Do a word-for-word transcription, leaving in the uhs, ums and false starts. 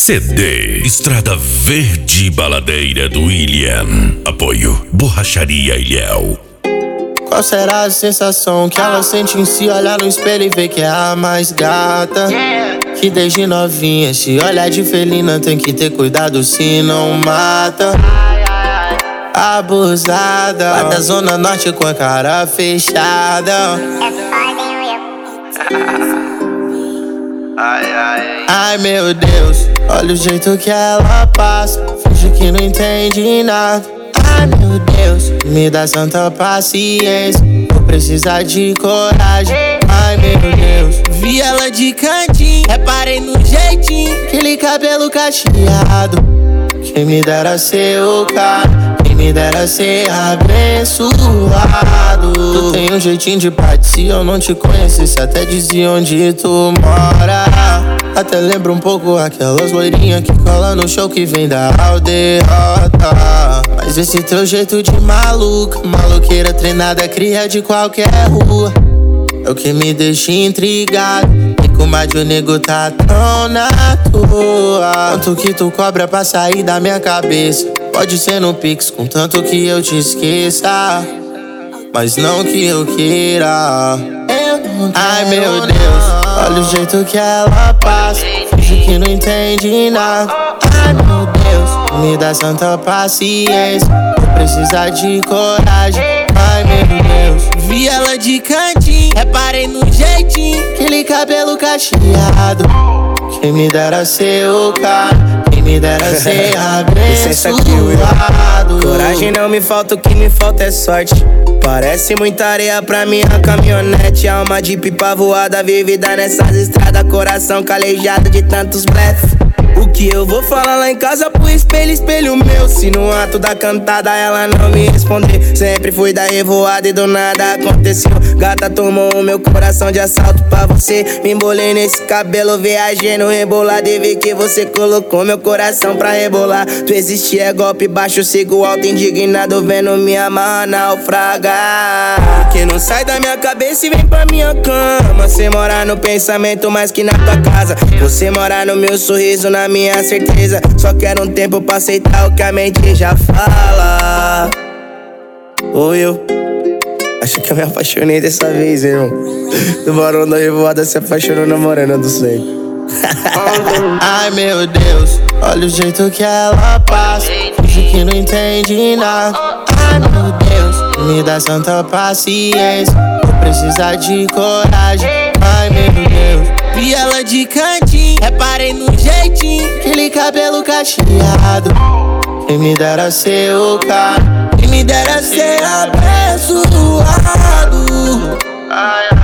C D Estrada Verde Baladeira do William. Apoio Borracharia Ilhéu. Qual será a sensação que ela sente em se olhar no espelho e ver que é a mais gata? Que desde novinha se olha de felina, tem que ter cuidado se não mata. Abusada, lá da zona norte com a cara fechada. Ai meu Deus, olha o jeito que ela passa, finge que não entende nada. Ai meu Deus, me dá santa paciência, vou precisar de coragem. Ai meu Deus, vi ela de cantinho, reparei no jeitinho, aquele cabelo cacheado. Quem me dera ser o cara, quem me dera ser abençoado. Tu tem um jeitinho de parte, se eu não te conhecesse até dizia onde tu mora. Até lembra um pouco aquelas loirinhas que cola no show que vem da aldeota. Mas esse teu jeito de maluca, maloqueira treinada, cria de qualquer rua, é o que me deixa intrigado. E como a de o nego tá tão na tua. Quanto que tu cobra pra sair da minha cabeça? Pode ser no Pix, contanto que eu te esqueça, mas não que eu queira. Ai meu Deus, olha o jeito que ela passa, finge que não entende nada. Ai meu Deus, me dá santa paciência, vou precisar de coragem. Ai meu Deus, vi ela de cantinho, reparei no jeitinho, aquele cabelo cacheado. Quem me dera ser o cara, quem me dera ser abençoado. Coragem não me falta, o que me falta é sorte. Parece muita areia pra minha caminhonete, alma de pipa voada, vivida nessas estradas, coração calejado de tantos blefs. O que eu vou falar lá em casa pro espelho, espelho meu? Se no ato da cantada ela não me responder, sempre fui da revoada e do nada aconteceu. Gata tomou o meu coração de assalto pra você. Me embolei nesse cabelo, viajei no rebolado e vi que você colocou meu coração pra rebolar. Tu existe é golpe baixo, sigo alto indignado, vendo minha amarra naufragar. Que não sai da minha cabeça e vem pra minha cama. Você mora no pensamento mais que na tua casa, você mora no meu sorriso, na minha certeza. Só quero um tempo pra aceitar o que a mente já fala. Ou eu acho que eu me apaixonei dessa vez, irmão. Do Barão da Revoada se apaixonou na Morena do Sangue. Ai meu Deus, olha o jeito que ela passa, finge que não entende nada. Ai meu Deus, me dá santa paciência, vou precisar de coragem. Ai meu Deus, vi ela de cantinho, reparei no jeitinho, aquele cabelo cacheado. Quem me dera ser o cara, quem me dera ser abençoado. Ai,